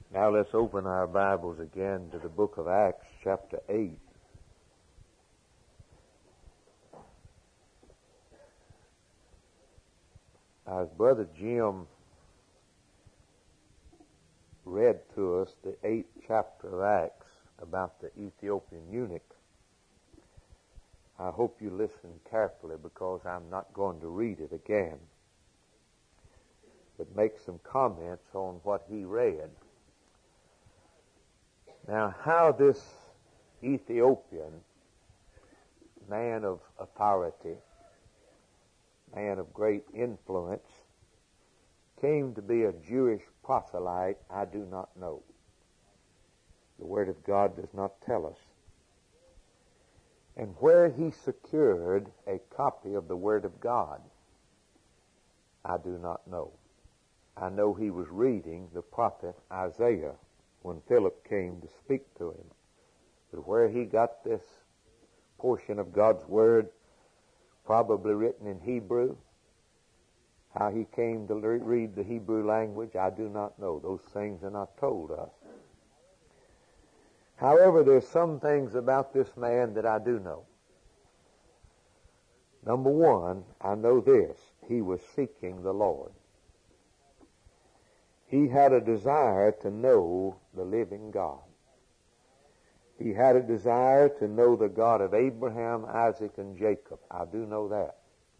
Now let's open our Bibles again to the book of Acts, chapter 8. As Brother Jim read to us the 8th chapter of Acts about the Ethiopian eunuch, I hope you listen carefully because I'm not going to read it again, but make some comments on what he read. Now, how this Ethiopian man of authority, man of great influence, came to be a Jewish proselyte, I do not know. The Word of God does not tell us. And where he secured a copy of the Word of God, I do not know. I know he was reading the prophet Isaiah when Philip came to speak to him. But where he got this portion of God's Word, probably written in Hebrew, how he came to read the Hebrew language, I do not know. Those things are not told us. However, there's some things about this man that I do know. Number one, I know this. He was seeking the Lord. He had a desire to know the living God. He had a desire to know the God of Abraham, Isaac, and Jacob. I do know that.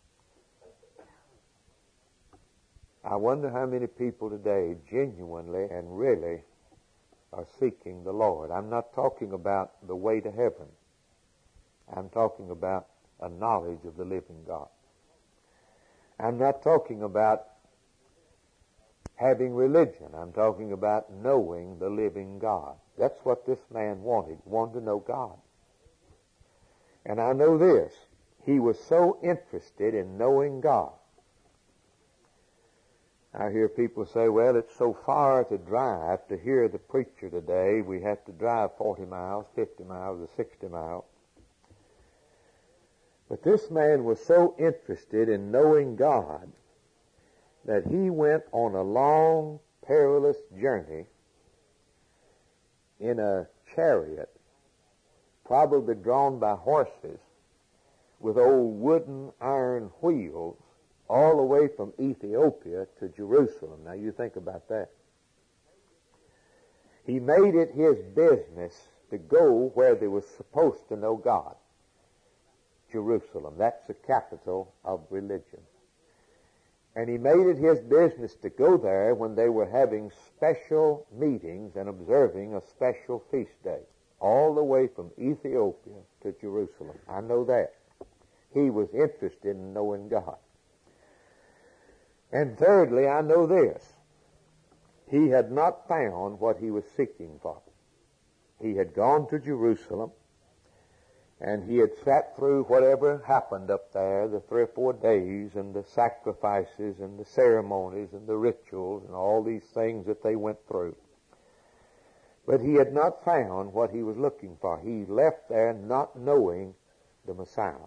I wonder how many people today genuinely and really are seeking the Lord. I'm not talking about the way to heaven. I'm talking about a knowledge of the living God. I'm not talking about having religion. I'm talking about knowing the living God. That's what this man wanted. He wanted to know God. And I know this. He was so interested in knowing God. I hear people say, well, it's so far to drive to hear the preacher today. We have to drive 40 miles, 50 miles, or 60 miles. But this man was so interested in knowing God that he went on a long, perilous journey in a chariot, probably drawn by horses, with old wooden iron wheels, all the way from Ethiopia to Jerusalem. Now you think about that. He made it his business to go where they were supposed to know God. Jerusalem, that's the capital of religion. And he made it his business to go there when they were having special meetings and observing a special feast day, all the way from Ethiopia to Jerusalem. I know that. He was interested in knowing God. And thirdly, I know this. He had not found what he was seeking for. He had gone to Jerusalem, and he had sat through whatever happened up there, the 3 or 4 days, and the sacrifices, and the ceremonies, and the rituals, and all these things that they went through. But he had not found what he was looking for. He left there not knowing the Messiah.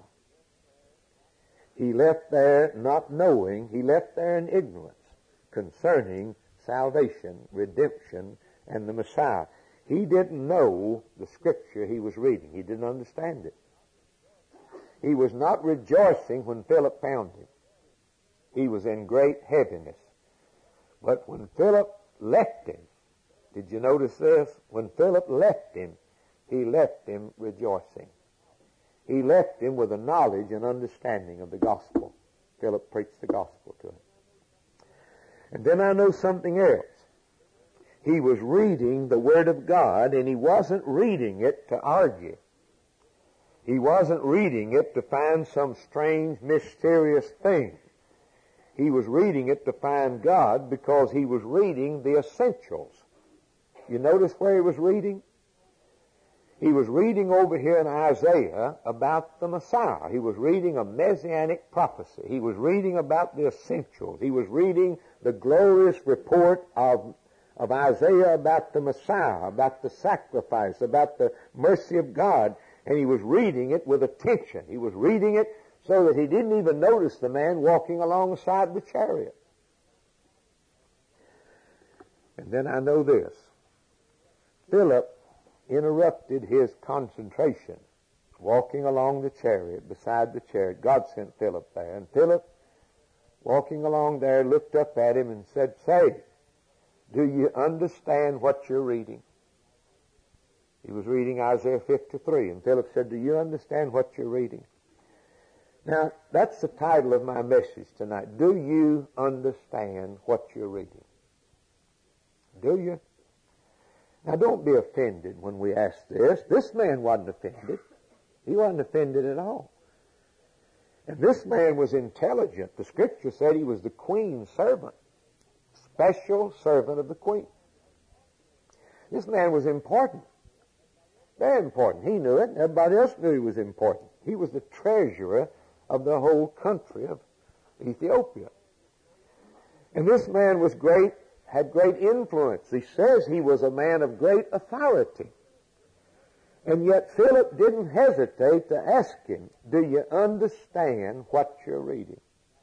He left there not knowing, he left there in ignorance concerning salvation, redemption, and the Messiah. He didn't know the scripture he was reading. He didn't understand it. He was not rejoicing when Philip found him. He was in great heaviness. But when Philip left him, did you notice this? When Philip left him, he left him rejoicing. He left him with a knowledge and understanding of the gospel. Philip preached the gospel to him. And then I know something else. He was reading the Word of God, and he wasn't reading it to argue. He wasn't reading it to find some strange, mysterious thing. He was reading it to find God because he was reading the essentials. You notice where he was reading? He was reading over here in Isaiah about the Messiah. He was reading a messianic prophecy. He was reading about the essentials. He was reading the glorious report of Isaiah about the Messiah, about the sacrifice, about the mercy of God. And he was reading it with attention. He was reading it so that he didn't even notice the man walking alongside the chariot. And then I know this. Philip interrupted his concentration, walking along the chariot, beside the chariot. God sent Philip there. And Philip, walking along there, looked up at him and said, "Say, do you understand what you're reading?" He was reading Isaiah 53, and Philip said, "Do you understand what you're reading?" Now, that's the title of my message tonight. Do you understand what you're reading? Do you? Now, don't be offended when we ask this. This man wasn't offended. He wasn't offended at all. And this man was intelligent. The Scripture said he was the queen's servant, special servant of the queen. This man was important. Very important. He knew it. Everybody else knew he was important. He was the treasurer of the whole country of Ethiopia. And this man was great, had great influence. He says he was a man of great authority. And yet Philip didn't hesitate to ask him, "Do you understand what you're reading?"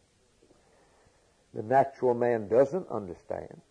The natural man doesn't understand.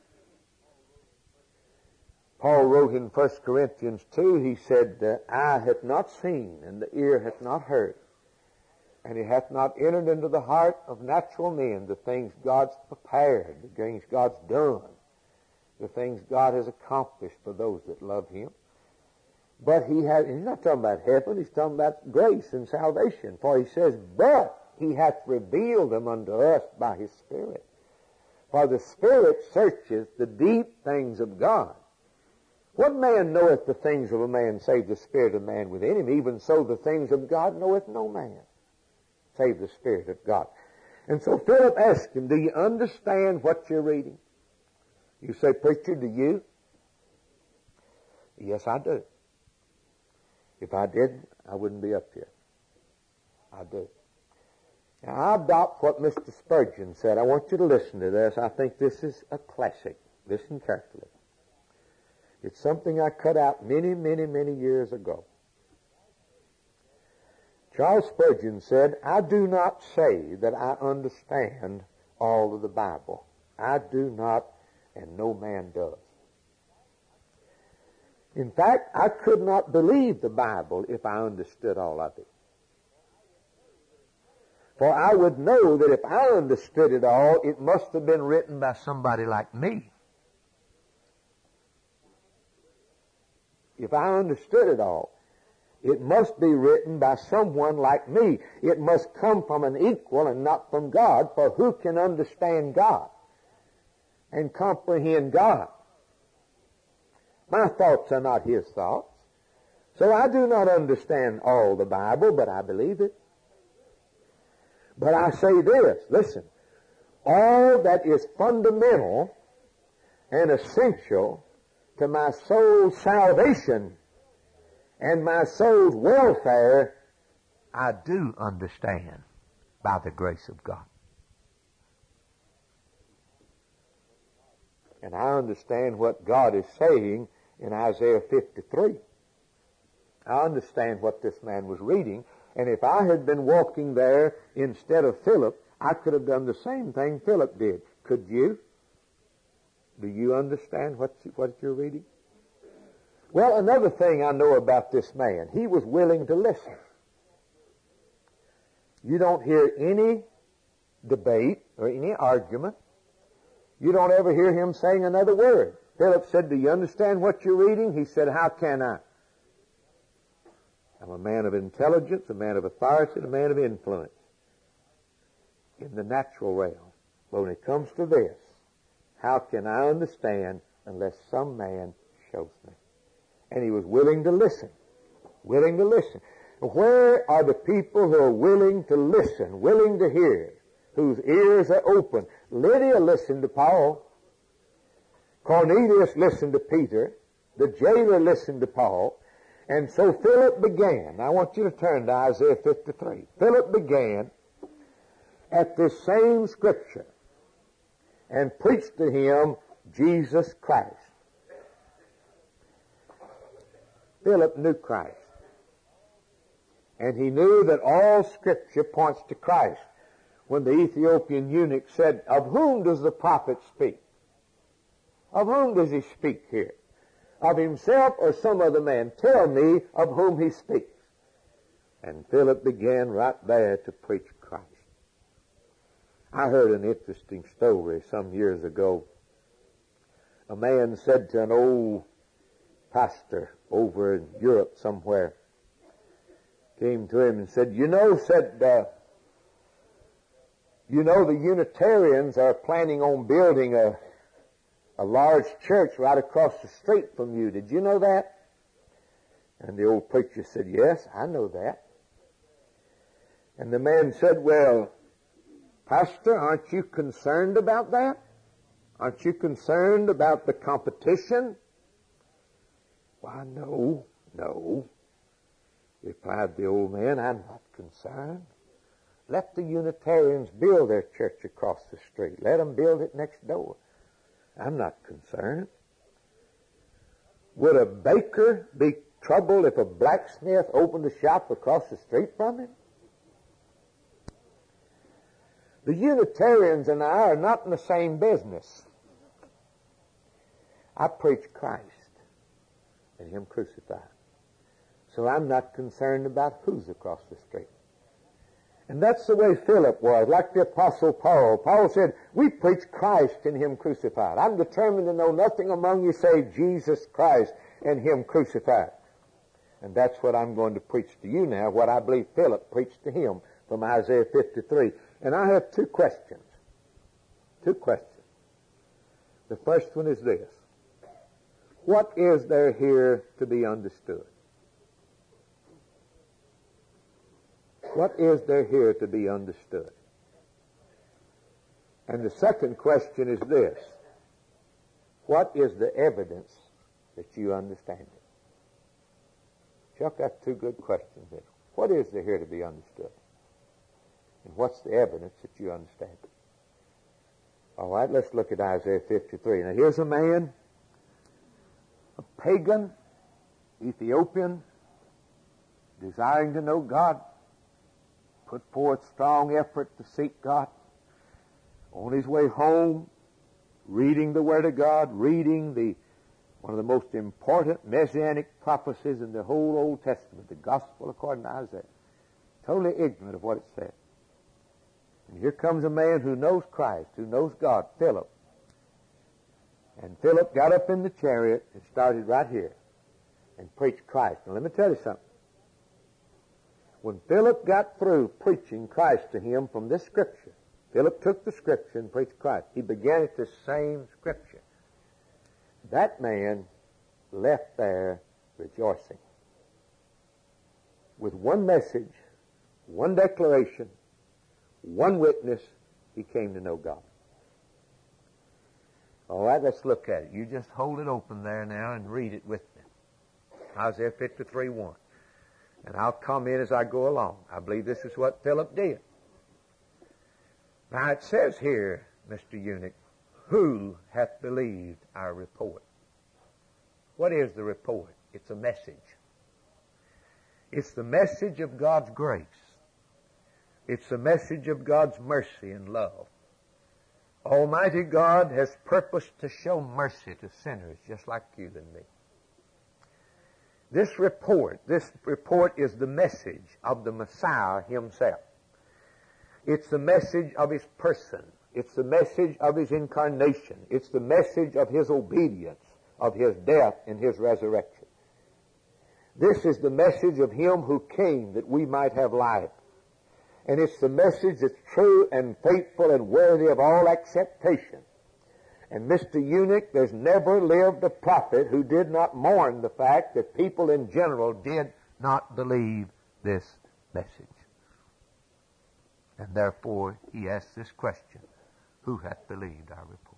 Paul wrote in 1 Corinthians 2, he said, "The eye hath not seen, and the ear hath not heard, and it hath not entered into the heart of natural men the things God's prepared, the things God's done, the things God has accomplished for those that love Him." But he's not talking about heaven, he's talking about grace and salvation. For he says, "But He hath revealed them unto us by His Spirit. For the Spirit searcheth the deep things of God. What man knoweth the things of a man, save the Spirit of man within him? Even so the things of God knoweth no man, save the Spirit of God." And so Philip asked him, "Do you understand what you're reading?" You say, "Preacher, do you?" Yes, I do. If I didn't, I wouldn't be up here. I do. Now, I adopt what Mr. Spurgeon said. I want you to listen to this. I think this is a classic. Listen carefully. It's something I cut out many, many, many years ago. Charles Spurgeon said, "I do not say that I understand all of the Bible. I do not, and no man does. In fact, I could not believe the Bible if I understood all of it. For I would know that if I understood it all, it must have been written by somebody like me. If I understood it all, it must be written by someone like me. It must come from an equal and not from God, for who can understand God and comprehend God? My thoughts are not His thoughts. So I do not understand all the Bible, but I believe it. But I say this, listen, all that is fundamental and essential to my soul's salvation and my soul's welfare, I do understand by the grace of God. And I understand what God is saying in Isaiah 53. I understand what this man was reading, and if I had been walking there instead of Philip, I could have done the same thing Philip did. Could you? Do you understand what you're reading? Well, another thing I know about this man, he was willing to listen. You don't hear any debate or any argument. You don't ever hear him saying another word. Philip said, "Do you understand what you're reading?" He said, "How can I? I'm a man of intelligence, a man of authority, a man of influence in the natural realm. But when it comes to this, how can I understand unless some man shows me?" And he was willing to listen. Willing to listen. Where are the people who are willing to listen, willing to hear, whose ears are open? Lydia listened to Paul. Cornelius listened to Peter. The jailer listened to Paul. And so Philip began. I want you to turn to Isaiah 53. Philip began at this same scripture and preached to him Jesus Christ. Philip knew Christ. And he knew that all Scripture points to Christ. When the Ethiopian eunuch said, "Of whom does the prophet speak?" Of whom does he speak here? of himself or some other man? Tell me of whom he speaks. And Philip began right there to preach Christ. I heard an interesting story some years ago. A man said to an old pastor over in Europe somewhere, came to him and said, the Unitarians are planning on building a large church right across the street from you. Did you know that? And the old preacher said, yes, I know that. And the man said, well, Pastor, aren't you concerned about that? Aren't you concerned about the competition? Why, no, replied the old man, I'm not concerned. Let the Unitarians build their church across the street. Let them build it next door. I'm not concerned. Would a baker be troubled if a blacksmith opened a shop across the street from him? The Unitarians and I are not in the same business. I preach Christ and Him crucified. So I'm not concerned about who's across the street. And that's the way Philip was, like the Apostle Paul. Paul said, we preach Christ and Him crucified. I'm determined to know nothing among you save Jesus Christ and Him crucified. And that's what I'm going to preach to you now, what I believe Philip preached to him from Isaiah 53. And I have two questions. Two questions. The first one is this. What is there here to be understood? What is there here to be understood? And the second question is this. What is the evidence that you understand it? Chuck, that's two good questions there. What is there here to be understood? And what's the evidence that you understand it? All right, let's look at Isaiah 53. Now, here's a man, a pagan, Ethiopian, desiring to know God, put forth strong effort to seek God. On his way home, reading the Word of God, reading one of the most important messianic prophecies in the whole Old Testament, the Gospel according to Isaiah. Totally ignorant of what it said. And here comes a man who knows Christ, who knows God, Philip. And Philip got up in the chariot and started right here and preached Christ. Now let me tell you something. When Philip got through preaching Christ to him from this Scripture, Philip took the Scripture and preached Christ. He began at the same Scripture. That man left there rejoicing. With one message, one declaration, one witness, he came to know God. All right, let's look at it. You just hold it open there now and read it with me. Isaiah 53:1. And I'll come in as I go along. I believe this is what Philip did. Now it says here, Mr. Eunuch, who hath believed our report? What is the report? It's a message. It's the message of God's grace. It's the message of God's mercy and love. Almighty God has purposed to show mercy to sinners just like you and me. This report is the message of the Messiah Himself. It's the message of His person. It's the message of His incarnation. It's the message of His obedience, of His death and His resurrection. This is the message of Him who came that we might have life. And it's the message that's true and faithful and worthy of all acceptation. And Mr. Eunuch, there's never lived a prophet who did not mourn the fact that people in general did not believe this message. And therefore, he asked this question, who hath believed our report?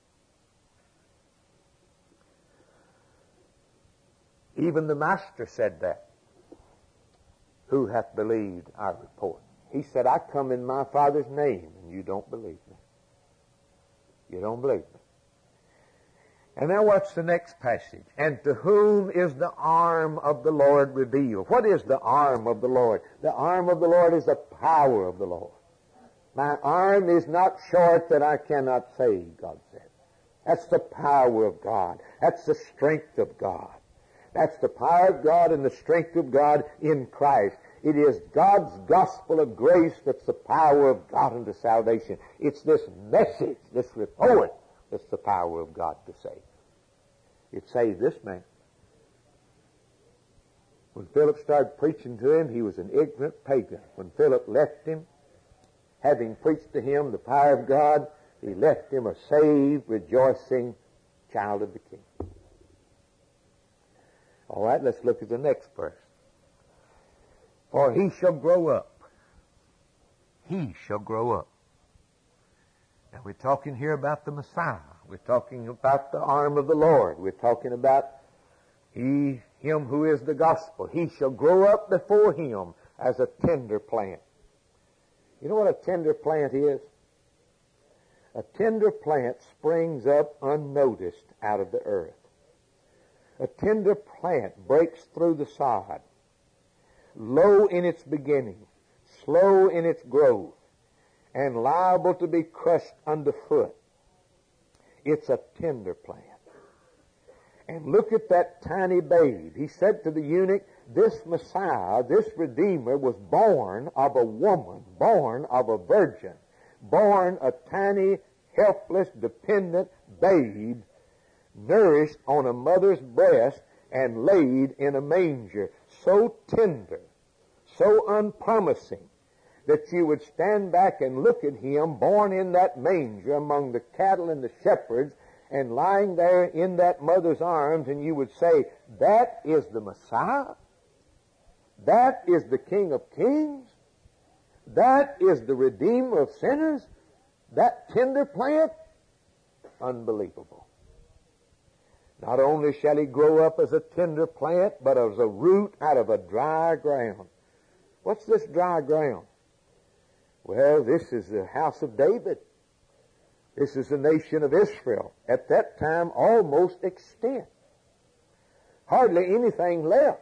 Even the Master said that. Who hath believed our report? He said, I come in my Father's name, and you don't believe me. You don't believe me. And now what's the next passage? And to whom is the arm of the Lord revealed? What is the arm of the Lord? The arm of the Lord is the power of the Lord. My arm is not short that I cannot save, God said. That's the power of God. That's the strength of God. That's the power of God and the strength of God in Christ. It is God's gospel of grace that's the power of God unto salvation. It's this message, this report, that's the power of God to save. It saved this man. When Philip started preaching to him, he was an ignorant pagan. When Philip left him, having preached to him the power of God, he left him a saved, rejoicing child of the King. All right, let's look at the next verse. For he shall grow up. He shall grow up. Now we're talking here about the Messiah. We're talking about the arm of the Lord. We're talking about him who is the gospel. He shall grow up before him as a tender plant. You know what a tender plant is? A tender plant springs up unnoticed out of the earth. A tender plant breaks through the sod, low in its beginning, slow in its growth, and liable to be crushed underfoot. It's a tender plant. And look at that tiny babe. He said to the eunuch, this Messiah, this Redeemer, was born of a woman, born of a virgin, born a tiny, helpless, dependent babe, nourished on a mother's breast and laid in a manger, so tender, so unpromising, that you would stand back and look at him born in that manger among the cattle and the shepherds and lying there in that mother's arms, and you would say, that is the Messiah? That is the King of Kings? That is the Redeemer of sinners? That tender plant? Unbelievable. Not only shall he grow up as a tender plant, but as a root out of a dry ground. What's this dry ground? Well, this is the house of David. This is the nation of Israel. At that time, almost extinct. Hardly anything left.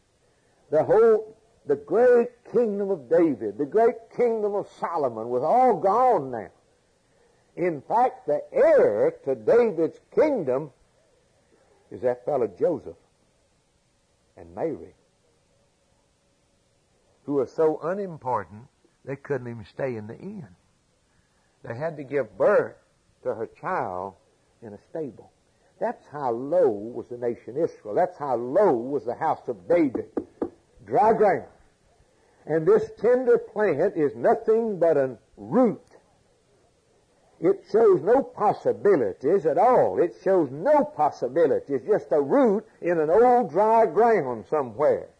The great kingdom of David, the great kingdom of Solomon was all gone now. In fact, the heir to David's kingdom is that fellow Joseph and Mary, who are so unimportant they couldn't even stay in the inn. They had to give birth to her child in a stable. That's how low was the nation Israel. That's how low was the house of David. Dry ground. And this tender plant is nothing but a root. It shows no possibilities at all. It shows no possibilities. Just a root in an old dry ground somewhere.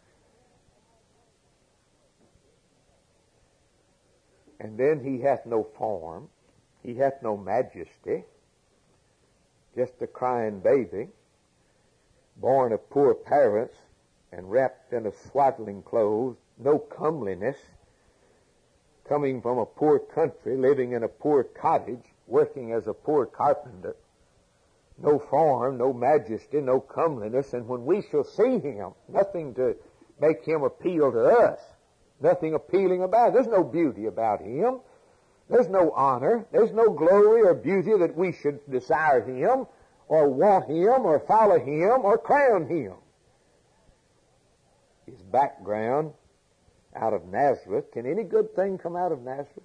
And then he hath no form. He hath no majesty. Just a crying baby, born of poor parents and wrapped in a swaddling clothes, no comeliness, coming from a poor country, living in a poor cottage, working as a poor carpenter. No form, no majesty, no comeliness, and when we shall see him, nothing to make him appeal to us. Nothing appealing about it. There's no beauty about him. There's no honor. There's no glory or beauty that we should desire him or want him or follow him or crown him. His background out of Nazareth. Can any good thing come out of Nazareth?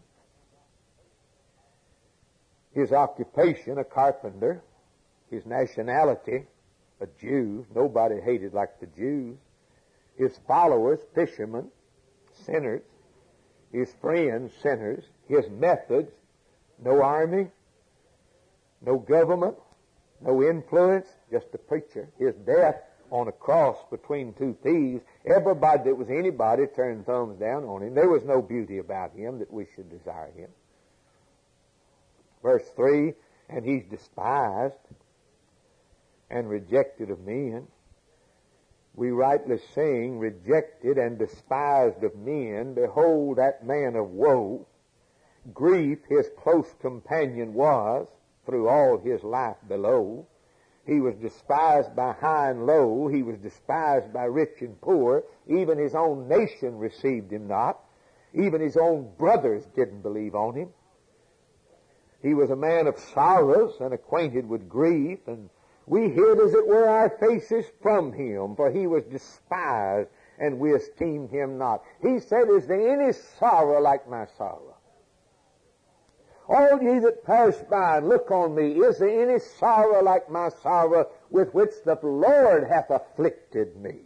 His occupation, a carpenter. His nationality, a Jew. Nobody hated like the Jews. His followers, fishermen, sinners. His friends, sinners. His methods, no army, no government, no influence, just a preacher. His death on a cross between two thieves. Everybody that was anybody turned thumbs down on him. There was no beauty about him that we should desire him. Verse 3, and he's despised and rejected of men. We rightly sing, rejected and despised of men. Behold that man of woe. Grief his close companion was through all his life below. He was despised by high and low. He was despised by rich and poor. Even his own nation received him not. Even his own brothers didn't believe on him. He was a man of sorrows and acquainted with grief, and we hid, as it were, our faces from him, for he was despised, and we esteemed him not. He said, is there any sorrow like my sorrow? All ye that perish by and look on me, is there any sorrow like my sorrow, with which the Lord hath afflicted me?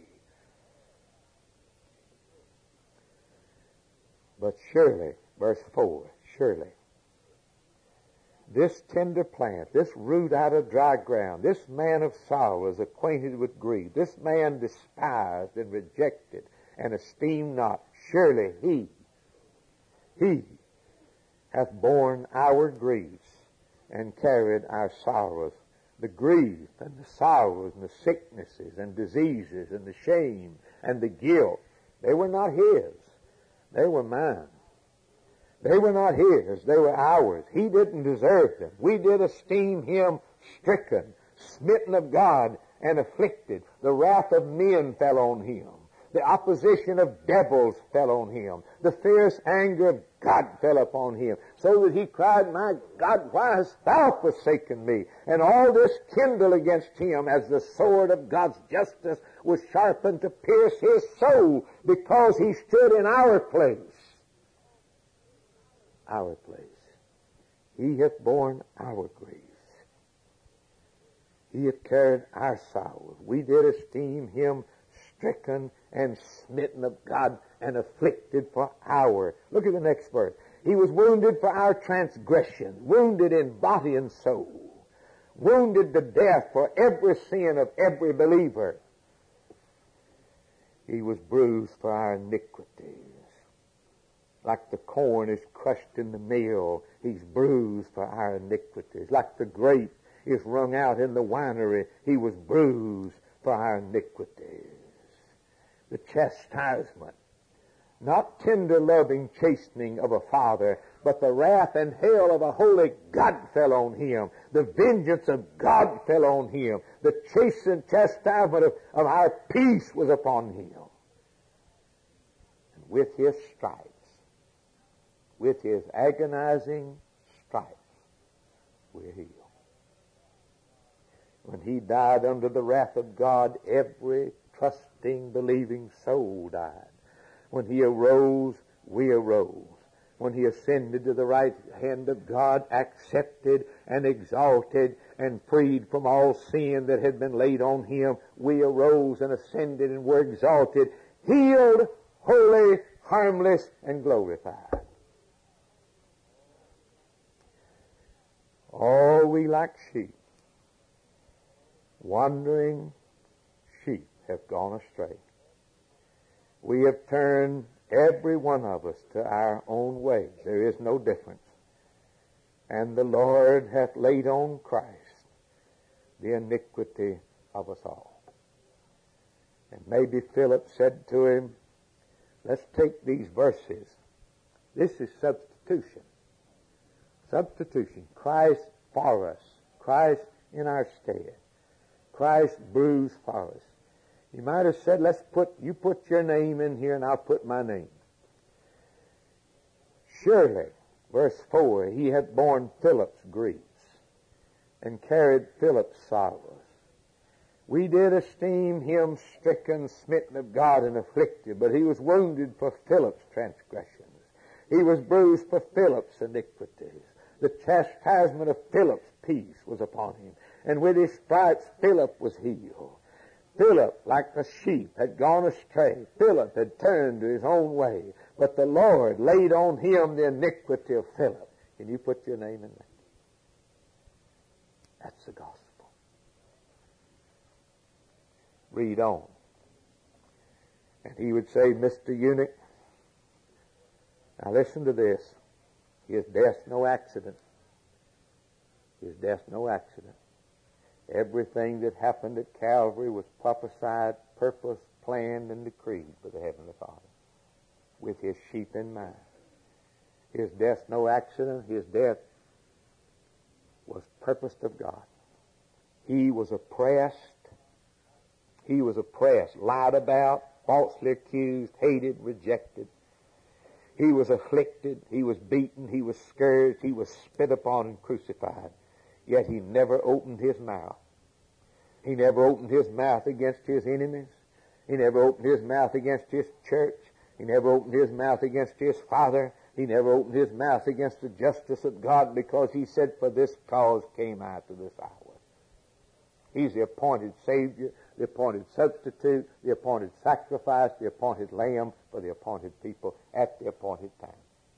But surely, verse 4, surely, this tender plant, this root out of dry ground, this man of sorrows, acquainted with grief, this man despised and rejected and esteemed not, surely he hath borne our griefs and carried our sorrows. The grief and the sorrows and the sicknesses and diseases and the shame and the guilt, they were not his. They were mine. They were not his. They were ours. He didn't deserve them. We did esteem him stricken, smitten of God, and afflicted. The wrath of men fell on him. The opposition of devils fell on him. The fierce anger of God fell upon him, so that he cried, my God, why hast thou forsaken me? And all this kindled against him as the sword of God's justice was sharpened to pierce his soul, because he stood in our place. Our place. He hath borne our griefs. He hath carried our sorrows. We did esteem him stricken and smitten of God and afflicted for our. Look at the next verse. He was wounded for our transgression, wounded in body and soul, wounded to death for every sin of every believer. He was bruised for our iniquities. Like the corn is crushed in the mill, he's bruised for our iniquities. Like the grape is wrung out in the winery, he was bruised for our iniquities. The chastisement, not tender, loving chastening of a father, but the wrath and hell of a holy God fell on him. The vengeance of God fell on him. The chastisement of our peace was upon him. And with his stripes, with his agonizing stripes, we're healed. When he died under the wrath of God, every trusting, believing soul died. When he arose, we arose. When he ascended to the right hand of God, accepted and exalted and freed from all sin that had been laid on him, we arose and ascended and were exalted, healed, holy, harmless, and glorified. All we like sheep, wandering sheep, have gone astray. We have turned, every one of us, to our own way. There is no difference. And the Lord hath laid on Christ the iniquity of us all. And maybe Philip said to him, let's take these verses. This is substitution. Substitution. Christ for us. Christ in our stead. Christ bruised for us. He might have said, you put your name in here and I'll put my name. Surely, verse 4, he hath borne Philip's griefs and carried Philip's sorrows. We did esteem him stricken, smitten of God, and afflicted, but he was wounded for Philip's transgressions. He was bruised for Philip's iniquities. The chastisement of Philip's peace was upon him, and with his stripes Philip was healed. Philip, like the sheep, had gone astray. Philip had turned to his own way, but the Lord laid on him the iniquity of Philip. Can you put your name in that? That's the gospel. Read on. And he would say, Mr. Eunuch, now listen to this. His death's no accident. His death's no accident. Everything that happened at Calvary was prophesied, purposed, planned, and decreed by the Heavenly Father, with his sheep in mind. His death's no accident. His death was purposed of God. He was oppressed. He was oppressed, lied about, falsely accused, hated, rejected. He was afflicted, he was beaten, he was scourged, he was spit upon and crucified. Yet he never opened his mouth. He never opened his mouth against his enemies. He never opened his mouth against his church. He never opened his mouth against his Father. He never opened his mouth against the justice of God, because he said, for this cause came I to this hour. He's the appointed Savior, the appointed substitute, the appointed sacrifice, the appointed lamb for the appointed people at the appointed time,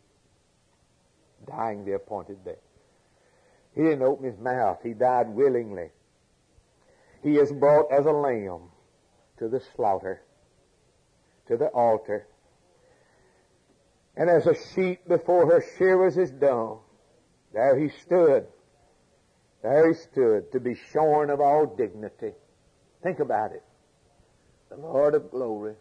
dying the appointed death. He didn't open his mouth. He died willingly. He is brought as a lamb to the slaughter, to the altar. And as a sheep before her shearers is dumb, there he stood. There he stood, to be shorn of all dignity. Think about it. The Lord of glory,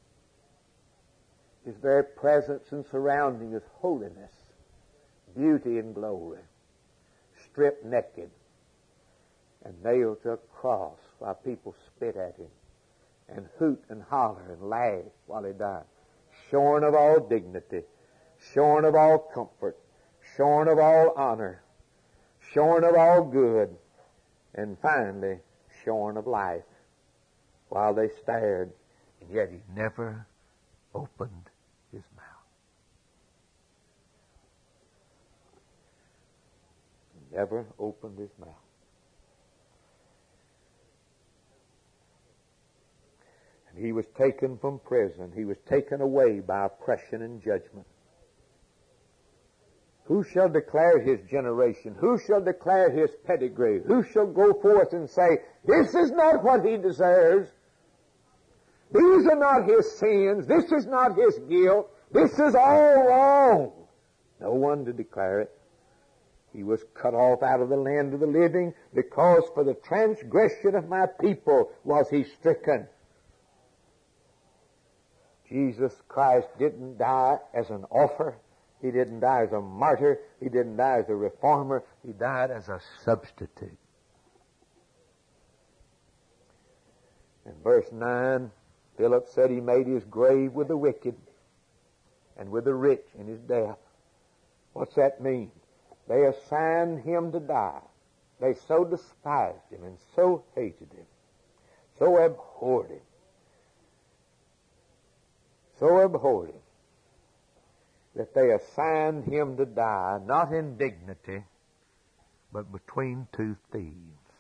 his very presence and surrounding is holiness, beauty and glory, stripped naked and nailed to a cross while people spit at him and hoot and holler and laugh while he died. Shorn of all dignity, shorn of all comfort, shorn of all honor, shorn of all good, and finally shorn of life while they stared, and yet he never opened his mouth. He never opened his mouth. And he was taken from prison. He was taken away by oppression and judgment. Who shall declare his generation? Who shall declare his pedigree? Who shall go forth and say, this is not what he deserves? These are not his sins. This is not his guilt. This is all wrong. No one to declare it. He was cut off out of the land of the living, because for the transgression of my people was he stricken. Jesus Christ didn't die as an offer. He didn't die as a martyr. He didn't die as a reformer. He died as a substitute. In verse 9, Philip said he made his grave with the wicked and with the rich in his death. What's that mean? They assigned him to die. They so despised him and so hated him, so abhorred him, that they assigned him to die, not in dignity, but between two thieves.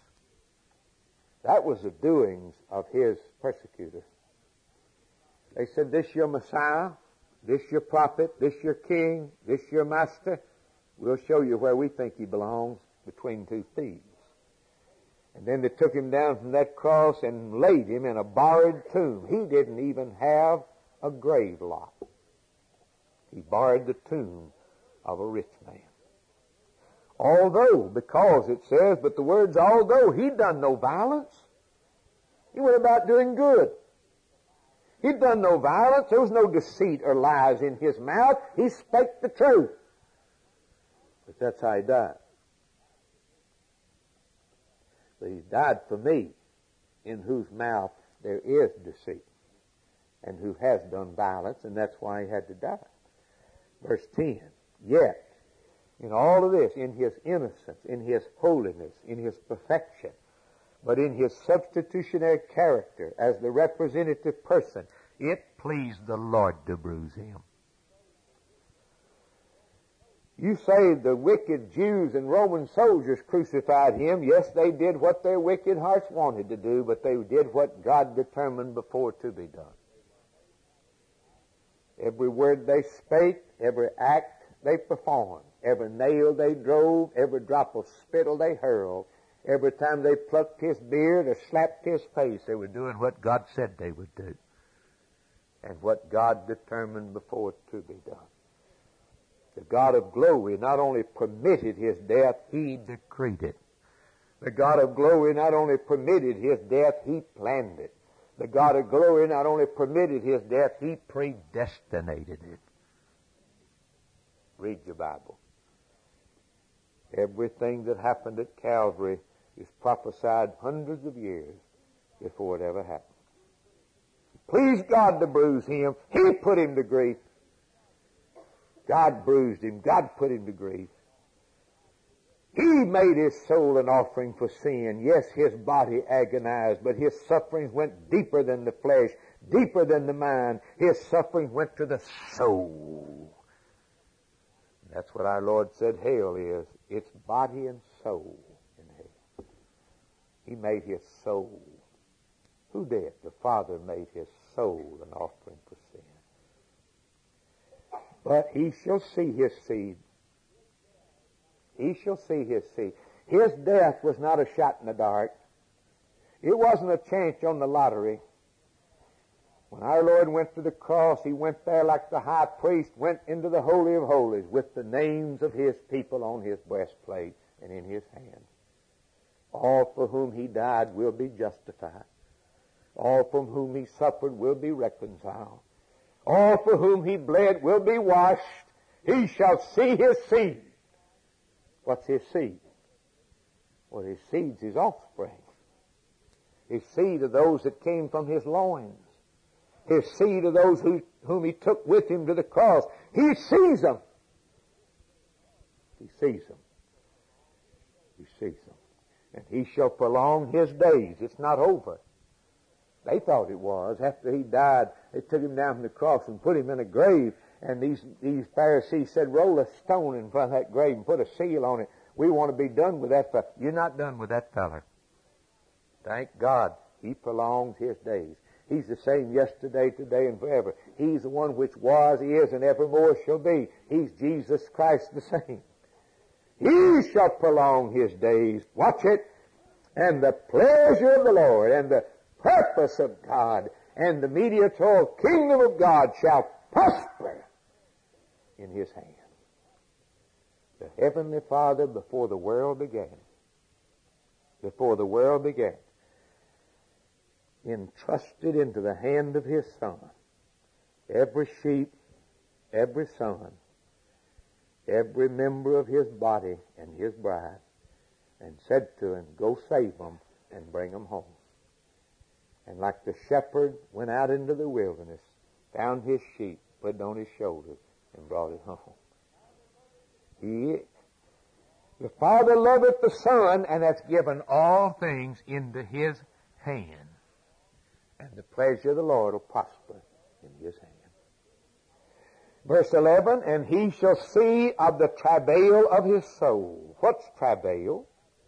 That was the doings of his persecutors. They said, this your Messiah, this your prophet, this your king, this your master. We'll show you where we think he belongs, between two thieves. And then they took him down from that cross and laid him in a borrowed tomb. He didn't even have a grave lot. He borrowed the tomb of a rich man. Although, because it says, but the words although, he'd done no violence. He went about doing good. He'd done no violence. There was no deceit or lies in his mouth. He spake the truth. But that's how he died. But he died for me, in whose mouth there is deceit, and who has done violence, and that's why he had to die. Verse 10, yet, in all of this, in his innocence, in his holiness, in his perfection, but in his substitutionary character as the representative person, it pleased the Lord to bruise him. You say the wicked Jews and Roman soldiers crucified him. Yes, they did what their wicked hearts wanted to do, but they did what God determined before to be done. Every word they spake, every act they performed, every nail they drove, every drop of spittle they hurled, every time they plucked his beard or slapped his face, they were doing what God said they would do, and what God determined before to be done. The God of glory not only permitted his death, he decreed it. The God of glory not only permitted his death, he planned it. The God of glory not only permitted his death, he predestinated it. Read your Bible. Everything that happened at Calvary is prophesied hundreds of years before it ever happened. Please God to bruise him. He put him to grief. God bruised him. God put him to grief. He made his soul an offering for sin. Yes, his body agonized, but his sufferings went deeper than the flesh, deeper than the mind. His sufferings went to the soul. That's what our Lord said hell is. It's body and soul in hell. He made his soul. Who did? The Father made his soul an offering for sin. But he shall see his seed. He shall see his seed. His death was not a shot in the dark. It wasn't a chance on the lottery. When our Lord went to the cross, he went there like the high priest went into the Holy of Holies with the names of his people on his breastplate and in his hand. All for whom he died will be justified. All from whom he suffered will be reconciled. All for whom he bled will be washed. He shall see his seed. What's his seed? Well, his seed's his offspring. His seed are those that came from his loins. His seed are those whom he took with him to the cross. He sees them. He sees them. He sees them. And he shall prolong his days. It's not over. They thought it was. After he died, they took him down from the cross and put him in a grave. And these Pharisees said, roll a stone in front of that grave and put a seal on it. We want to be done with that fellow. You're not done with that fellow. Thank God. He prolongs his days. He's the same yesterday, today, and forever. He's the one which was, is, and evermore shall be. He's Jesus Christ the same. He shall prolong his days. Watch it. And the pleasure of the Lord and the purpose of God and the mediatorial kingdom of God shall prosper in his hand. The Heavenly Father, before the world began, entrusted into the hand of his Son every sheep, every son, every member of his body and his bride, and said to him, go save them and bring them home. And like the shepherd went out into the wilderness, found his sheep, put it on his shoulders, and brought it home. The Father loveth the Son, and hath given all things into his hand. And the pleasure of the Lord will prosper in his hand. Verse 11, and he shall see of the travail of his soul. What's travail?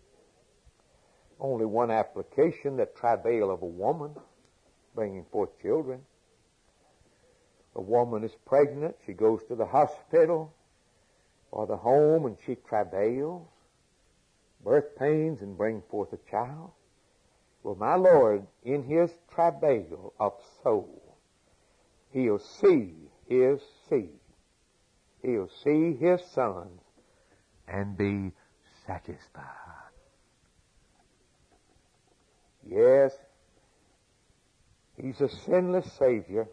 Only one application, the travail of a woman bringing forth children. A woman is pregnant, she goes to the hospital or the home and she travails, birth pains, and brings forth a child. Well, my Lord, in his travail of soul, he'll see his seed. He'll see his sons and be satisfied. Yes, he's a sinless Savior,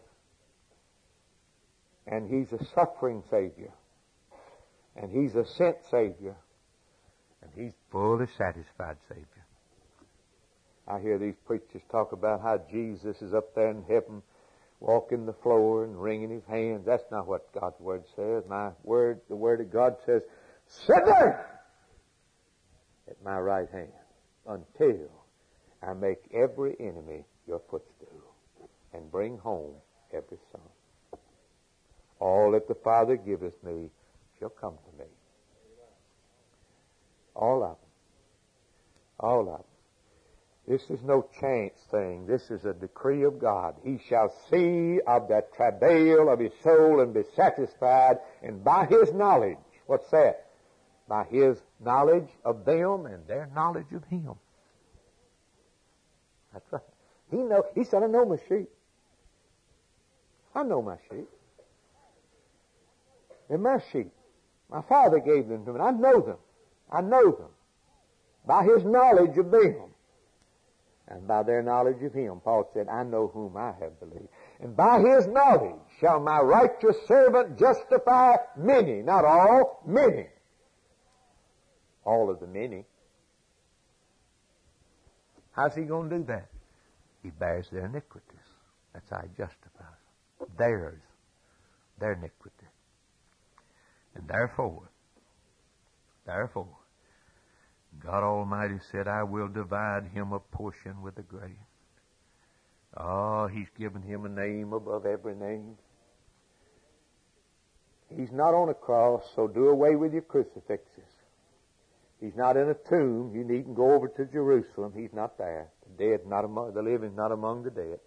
and he's a suffering Savior, and he's a sent Savior, and he's fully satisfied Savior. I hear these preachers talk about how Jesus is up there in heaven, walking the floor and wringing his hands. That's not what God's Word says. The Word of God says, sit there at my right hand until I make every enemy your footstool and bring home every son. All that the Father giveth me shall come to me. All of them. All of them. This is no chance thing. This is a decree of God. He shall see of that travail of his soul and be satisfied, and by his knowledge, what's that? By his knowledge of them and their knowledge of him. That's right. He said, I know my sheep. I know my sheep. They're my sheep. My Father gave them to me. I know them. I know them. By his knowledge of them. And by their knowledge of him, Paul said, I know whom I have believed. And by his knowledge shall my righteous servant justify many. Not all, many. All of the many. How's he going to do that? He bears their iniquities. That's how he justifies theirs, their iniquity. And therefore, God Almighty said, I will divide him a portion with the great. Oh, he's given him a name above every name. He's not on a cross, so do away with your crucifixes. He's not in a tomb. You needn't go over to Jerusalem. He's not there. The living not among the dead.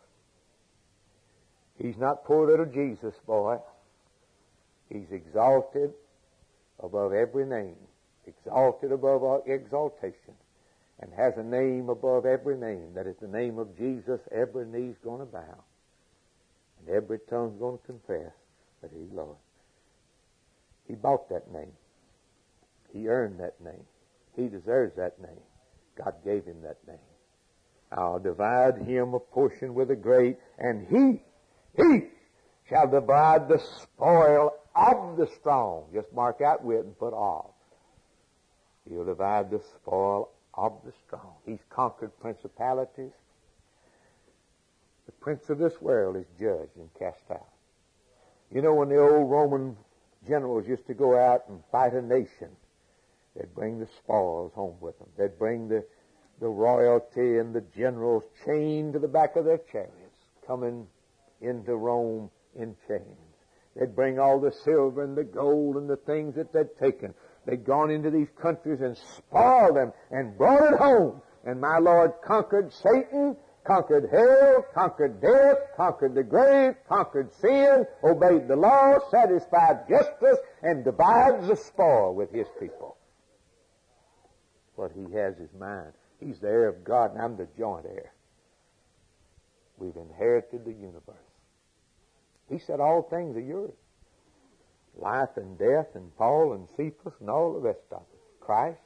He's not poor little Jesus, boy. He's exalted above every name, exalted above all exaltation, and has a name above every name. That is the name of Jesus. Every knee's going to bow, and every tongue's going to confess that He's Lord. He bought that name. He earned that name. He deserves that name. God gave him that name. I'll divide him a portion with the great, and he shall divide the spoil of the strong. Just mark out with and put of. He'll divide the spoil of the strong. He's conquered principalities. The prince of this world is judged and cast out. You know, when the old Roman generals used to go out and fight a nation, they'd bring the spoils home with them. They'd bring the royalty and the generals chained to the back of their chariots, coming into Rome in chains. They'd bring all the silver and the gold and the things that they'd taken. They'd gone into these countries and spoiled them and brought it home. And my Lord conquered Satan, conquered hell, conquered death, conquered the grave, conquered sin, obeyed the law, satisfied justice, and divides the spoil with His people. What He has is mine. He's the heir of God, and I'm the joint heir. We've inherited the universe. He said all things are yours. Life and death and Paul and Cephas and all the rest of it. Christ.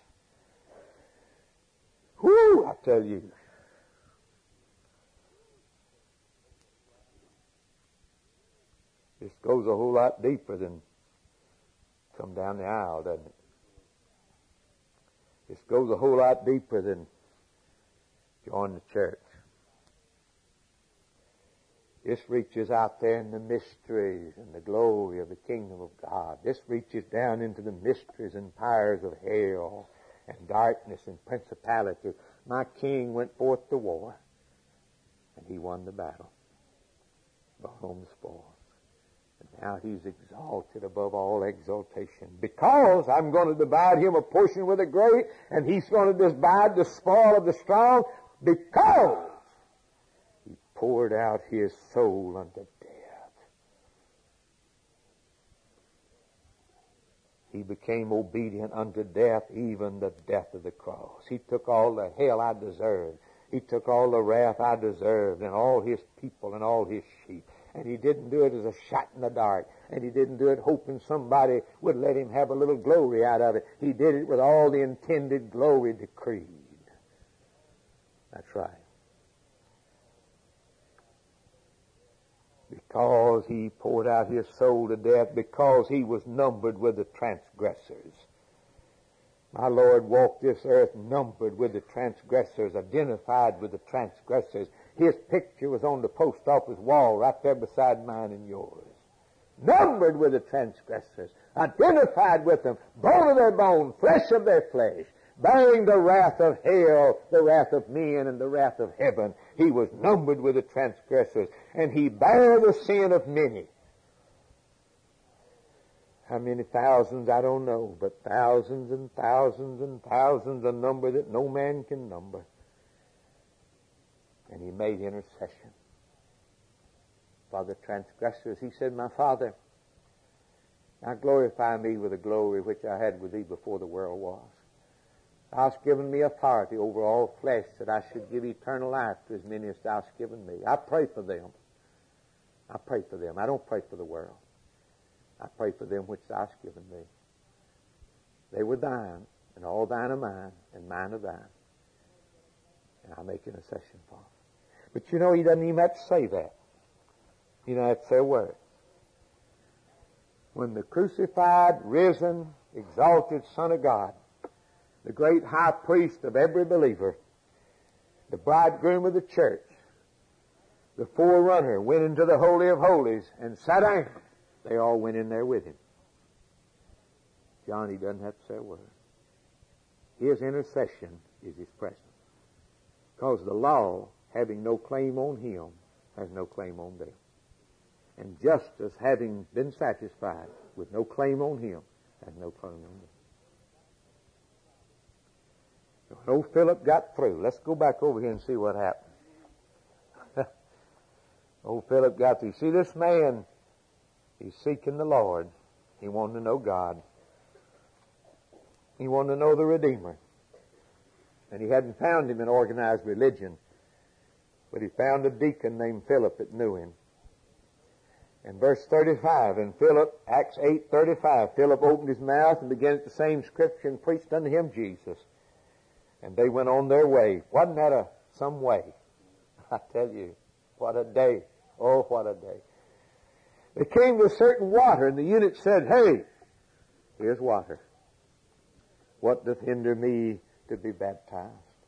Whoo, I tell you. This goes a whole lot deeper than come down the aisle, doesn't it? This goes a whole lot deeper than join the church. This reaches out there in the mysteries and the glory of the kingdom of God. This reaches down into the mysteries and powers of hell and darkness and principality. My king went forth to war, and he won the battle. Brought home the spoils. And now he's exalted above all exaltation. Because I'm going to divide him a portion with the great, and he's going to divide the spoil of the strong, because he poured out his soul unto death. He became obedient unto death, even the death of the cross. He took all the hell I deserved. He took all the wrath I deserved, and all his people and all his sheep. And he didn't do it as a shot in the dark. And he didn't do it hoping somebody would let him have a little glory out of it. He did it with all the intended glory decreed. That's right. Because he poured out his soul to death, because he was numbered with the transgressors. My Lord walked this earth numbered with the transgressors, identified with the transgressors. His picture was on the post office wall right there beside mine and yours. Numbered with the transgressors, identified with them, bone of their bone, flesh of their flesh, bearing the wrath of hell, the wrath of men, and the wrath of heaven. He was numbered with the transgressors, and he bare the sin of many. How many thousands, I don't know, but thousands and thousands and thousands, a number that no man can number. And he made intercession for the transgressors. He said, my Father, now glorify me with the glory which I had with thee before the world was. Thou hast given me authority over all flesh, that I should give eternal life to as many as thou hast given me. I pray for them. I pray for them. I don't pray for the world. I pray for them which thou hast given me. They were thine, and all thine are mine, and mine are thine. And I make intercession for them. But you know, he doesn't even have to say that. You know, that's their word. When the crucified, risen, exalted Son of God, the great high priest of every believer, the bridegroom of the church, the forerunner, went into the Holy of Holies and sat down, they all went in there with him. John, he doesn't have to say a word. His intercession is his presence. Because the law, having no claim on him, has no claim on them. And justice, having been satisfied with no claim on him, has no claim on them. So when old Philip got through, let's go back over here and see what happened. Old Philip got through. See, this man, he's seeking the Lord. He wanted to know God. He wanted to know the Redeemer. And he hadn't found him in organized religion, but he found a deacon named Philip that knew him. In verse 35, and Philip, Acts 8:35, Philip opened his mouth and began at the same scripture and preached unto him Jesus. And they went on their way. Wasn't that some way? I tell you, what a day. Oh, what a day. They came to a certain water, and the eunuch said, hey, here's water. What doth hinder me to be baptized?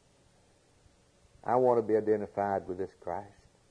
I want to be identified with this Christ.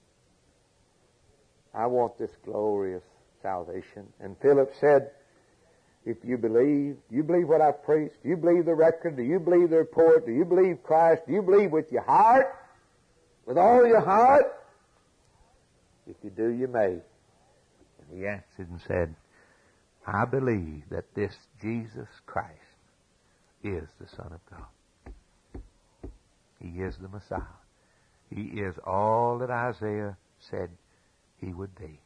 I want this glorious salvation. And Philip said, if you believe, do you believe what I've preached? Do you believe the record? Do you believe the report? Do you believe Christ? Do you believe with your heart? With all your heart? If you do, you may. And he answered and said, I believe that this Jesus Christ is the Son of God. He is the Messiah. He is all that Isaiah said he would be.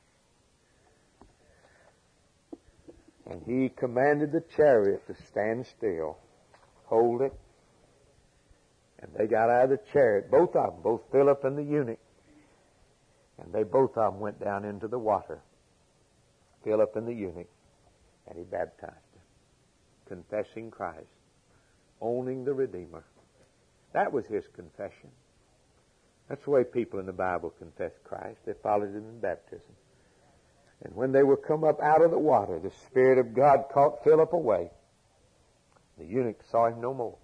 And he commanded the chariot to stand still, hold it, and they got out of the chariot, both of them, both Philip and the eunuch, and they both of them went down into the water, Philip and the eunuch, and he baptized him, confessing Christ, owning the Redeemer. That was his confession. That's the way people in the Bible confess Christ. They followed him in baptism. And when they were come up out of the water, the Spirit of God caught Philip away. The eunuch saw him no more.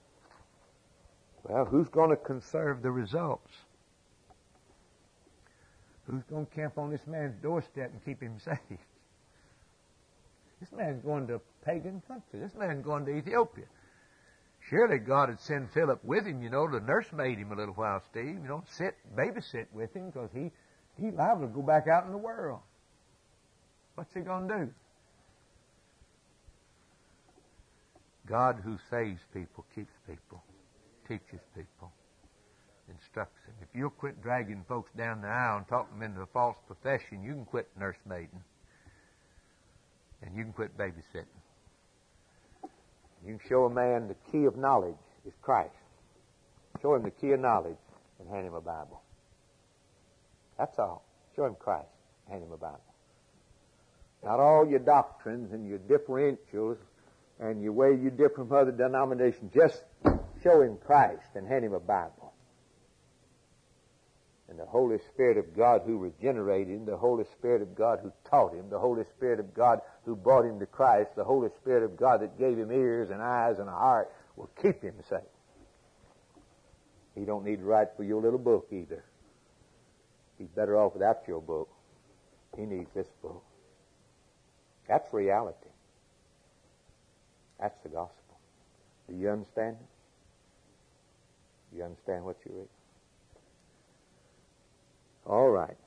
Well, who's going to conserve the results? Who's going to camp on this man's doorstep and keep him safe? This man's going to a pagan country. This man's going to Ethiopia. Surely God had sent Philip with him, to nursemaid him a little while, Steve. Babysit with him, because he's liable to go back out in the world. What's he going to do? God who saves people, keeps people, teaches people, instructs them. If you'll quit dragging folks down the aisle and talk them into a false profession, you can quit nursemaiding. And you can quit babysitting. You can show a man the key of knowledge is Christ. Show him the key of knowledge and hand him a Bible. That's all. Show him Christ. Hand him a Bible. Not all your doctrines and your differentials and your way you differ from other denominations. Just show him Christ and hand him a Bible. And the Holy Spirit of God who regenerated him, the Holy Spirit of God who taught him, the Holy Spirit of God who brought him to Christ, the Holy Spirit of God that gave him ears and eyes and a heart will keep him safe. He don't need to write for your little book either. He's better off without your book. He needs this book. That's reality. That's the gospel. Do you understand it? Do you understand what you read? All right.